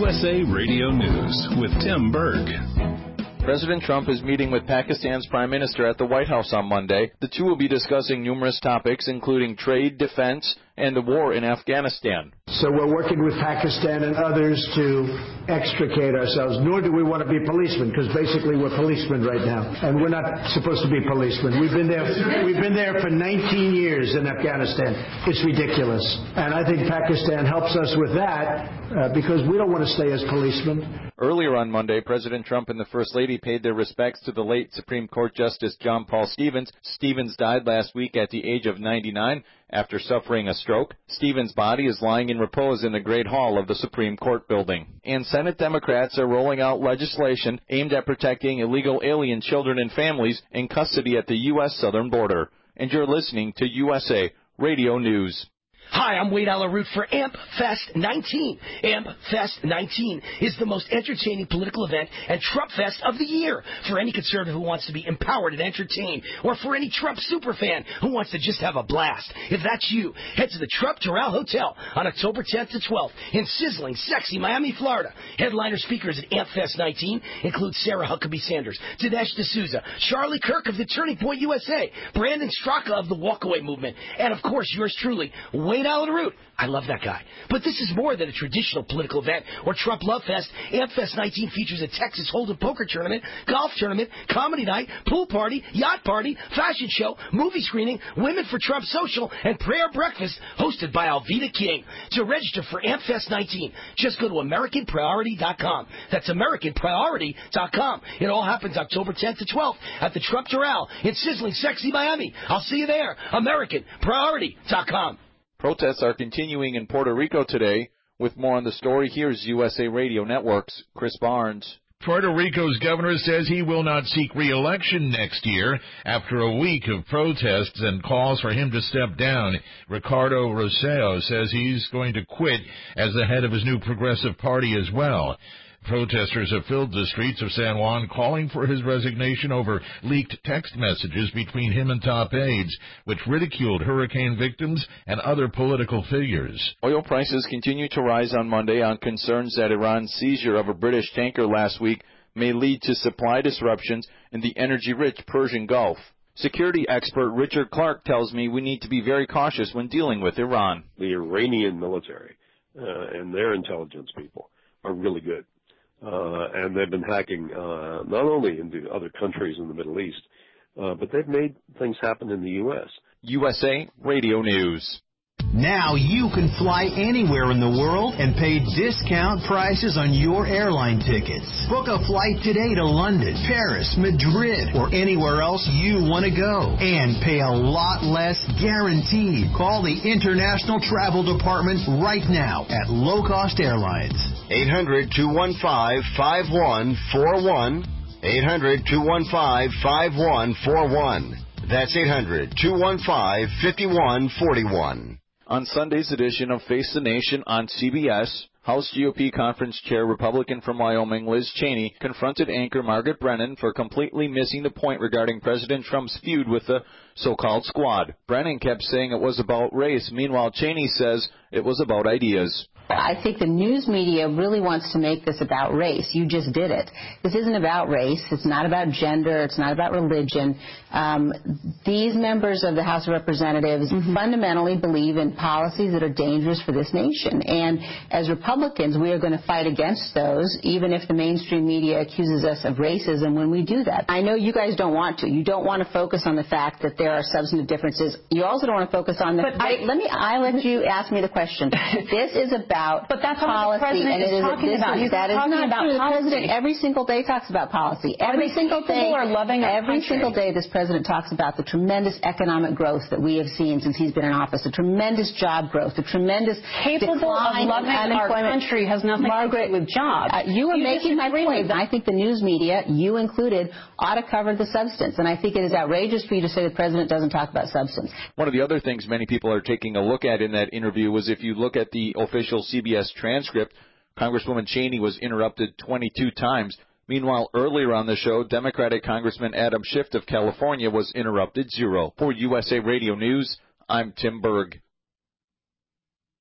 USA Radio News with Tim Berg. President Trump is meeting with Pakistan's Prime Minister at the White House on Monday. The two will be discussing numerous topics, including trade, defense, and the war in Afghanistan. So we're working with Pakistan and others to extricate ourselves, nor do we want to be policemen, because basically we're policemen right now, and we're not supposed to be policemen. We've been there for 19 years in Afghanistan. It's ridiculous. And I think Pakistan helps us with that because we don't want to stay as policemen. Earlier on Monday, President Trump and the First Lady paid their respects to the late Supreme Court Justice John Paul Stevens. Stevens died last week at the age of 99 after suffering a stroke. Stevens' body is lying in repose in the Great Hall of the Supreme Court building. And Senate Democrats are rolling out legislation aimed at protecting illegal alien children and families in custody at the U.S. southern border. And you're listening to USA Radio News. Hi, I'm Wade Alaroot for AMP Fest 19. AMP Fest 19 is the most entertaining political event and Trump Fest of the year for any conservative who wants to be empowered and entertained, or for any Trump superfan who wants to just have a blast. If that's you, head to the Trump Doral Hotel on October 10th to 12th in sizzling, sexy Miami, Florida. Headliner speakers at AMP Fest 19 include Sarah Huckabee Sanders, Dinesh D'Souza, Charlie Kirk of the Turning Point USA, Brandon Straka of the Walkaway Movement, and of course yours truly, Wade Alaroot. I love that guy. But this is more than a traditional political event or Trump Love Fest. AMP Fest 19 features a Texas Hold'em poker tournament, golf tournament, comedy night, pool party, yacht party, fashion show, movie screening, Women for Trump social, and prayer breakfast hosted by Alveda King. To register for AMP Fest 19, just go to AmericanPriority.com. That's AmericanPriority.com. It all happens October 10th to 12th at the Trump Doral in sizzling, sexy Miami. I'll see you there. AmericanPriority.com. Protests are continuing in Puerto Rico today. With more on the story, here's USA Radio Network's Chris Barnes. Puerto Rico's governor says he will not seek re-election next year after a week of protests and calls for him to step down. Ricardo Rosell says he's going to quit as the head of his new progressive party as well. Protesters have filled the streets of San Juan calling for his resignation over leaked text messages between him and top aides, which ridiculed hurricane victims and other political figures. Oil prices continue to rise on Monday on concerns that Iran's seizure of a British tanker last week may lead to supply disruptions in the energy-rich Persian Gulf. Security expert Richard Clark tells me we need to be very cautious when dealing with Iran. The Iranian military and their intelligence people are really good. And they've been hacking not only into other countries in the Middle East, but they've made things happen in the U.S. USA Radio News. Now you can fly anywhere in the world and pay discount prices on your airline tickets. Book a flight today to London, Paris, Madrid, or anywhere else you want to go. And pay a lot less guaranteed. Call the International Travel Department right now at Low Cost Airlines. 800-215-5141. 800-215-5141. That's 800-215-5141. On Sunday's edition of Face the Nation on CBS, House GOP Conference Chair Republican from Wyoming Liz Cheney confronted anchor Margaret Brennan for completely missing the point regarding President Trump's feud with the so-called squad. Brennan kept saying it was about race. Meanwhile, Cheney says it was about ideas. I think the news media really wants to make this about race. You just did it. This isn't about race. It's not about gender. It's not about religion. These members of the House of Representatives fundamentally believe in policies that are dangerous for this nation. And as Republicans, we are going to fight against those, even if the mainstream media accuses us of racism when we do that. I know you guys don't want to. You don't want to focus on the fact that there are substantive differences. You also don't want to focus on the... I let you ask me the question. This is about policy, and it is that is not true. The president every single day talks about policy. Every single day, single day, this president talks about the tremendous economic growth that we have seen since he's been in office, the tremendous job growth, the tremendous decline in unemployment. Our country has nothing to do with jobs. You are making my point. I think the news media, you included, ought to cover the substance, and I think it is outrageous for you to say the president doesn't talk about substance. One of the other things many people are taking a look at in that interview was if you look at the official CBS transcript, Congresswoman Cheney was interrupted 22 times. Meanwhile, earlier on the show, Democratic Congressman Adam Schiff of California was interrupted 0. For USA Radio News, I'm Tim Berg.